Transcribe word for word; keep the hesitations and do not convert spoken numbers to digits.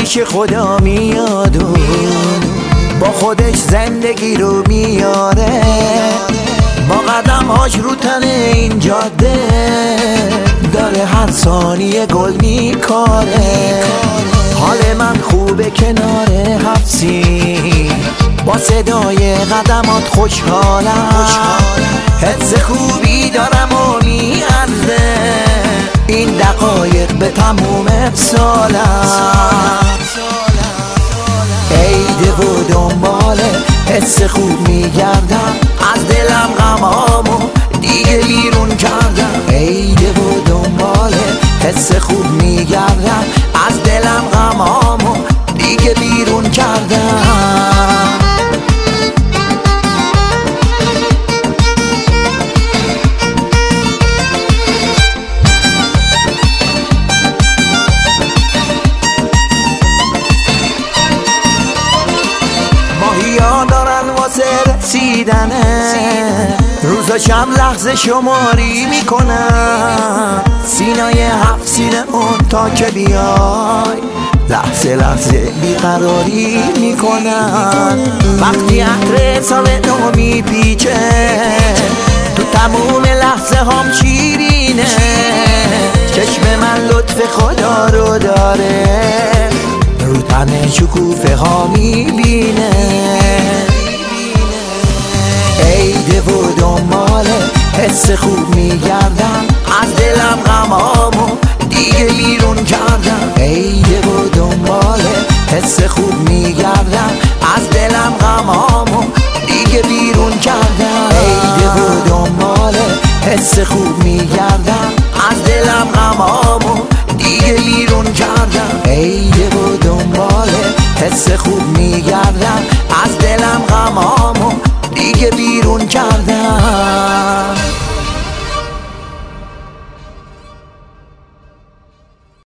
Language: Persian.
پیش خدا میاد و با خودش زندگی رو میاره، با قدم هاش رو تن این جاده داره هر ثانیه گل میکاره. حال من خوبه کنار حبسی، با صدای قدمات خوشحالم، حس خوبی دارم و میارزه این دقایق به تموم سالم. عیده و دنباله حس خوب میگردم، از دلم غمامو دیگه بیرون کردم. عیده و دنباله حس خوب میگردم، از دلم غمامو دیگه بیرون کردم. ماهیا دارن واسه رسیدنه، روزاشم لحظه شماری میکنن، سینای هفت سینمون تا که بیای لحظه لحظه بیقراری میکنن. وقتی عطر سال نو میپیچه تو تموم لحظه هم شیرینه، چشم من لطف خدا رو داره، رو تن شکوفه ها میبینه. عیده و دنباله حس خوب میگردم، از دلم غمامو دیگه بیرون کردم. عیده و دنباله حس خوب میگردم، از دلم غمامو دیگه بیرون کردم. عیده و دنباله حس خوب میگردم، از دلم غمامو دیگه بیرون کردم. عیده و دنباله حس خوب